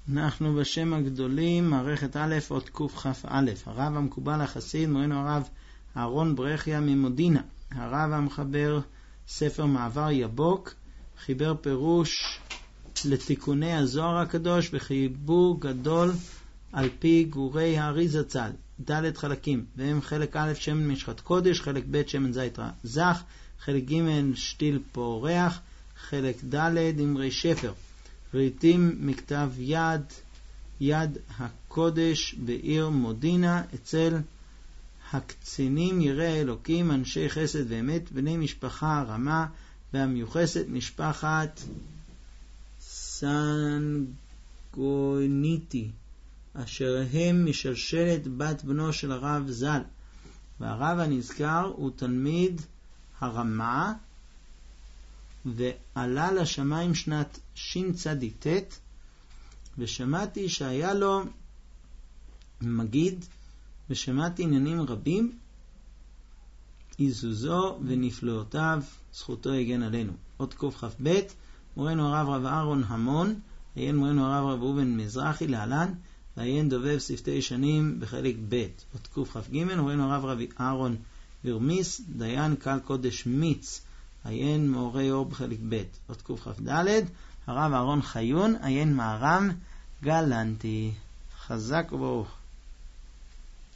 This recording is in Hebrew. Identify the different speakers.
Speaker 1: אנחנו בשם הגדולים, מערכת א' אות קכ"א. הרב המקובל החסיד, מורנו הרב אהרון ברכיה ממודינה. הרב המחבר ספר מעבר יבוק, חיבר פירוש לתיקוני הזוהר הקדוש וחיבור גדול על פי גורי האריזה ז"ל, ד' חלקים, והם חלק א' שמן משחת קודש, חלק ב' שמן זית זך, חלק ג' שתיל פורח, חלק ד' אמרי שפר. ראיתים מכתב יד הקודש בעיר מודינה אצל הקצינים יראי אלוקים, אנשי חסד ואמת, בני משפחה הרמה והמיוחסת משפחת סנגוניטי, אשר הם משלשלת בת בנו של הרב ז"ל. והרב הנזכר הוא תלמיד הרמה, ועלה לשמיים שנת שצ"ט, ושמעתי שהיה לו מגיד, ושמעתי עניינים רבים, עזוזו ונפלאותיו, זכותו יגן עלינו. עוד קכ"ב, מורנו הרב רב אהרון המון, עיין מורנו הרב רב ראובן מזרחי להלן, ועיין דובב שפתי שנים בחלק ב'. עוד קכ"ג, מורנו הרב רב אהרון ברמיס, דיין קל קודש מיץ, עיין מאורי אור בחלק ב'. עוד קכ"ד, הרב אהרון חיון, עיין מהר"ם גלנטי. חזק וברוך.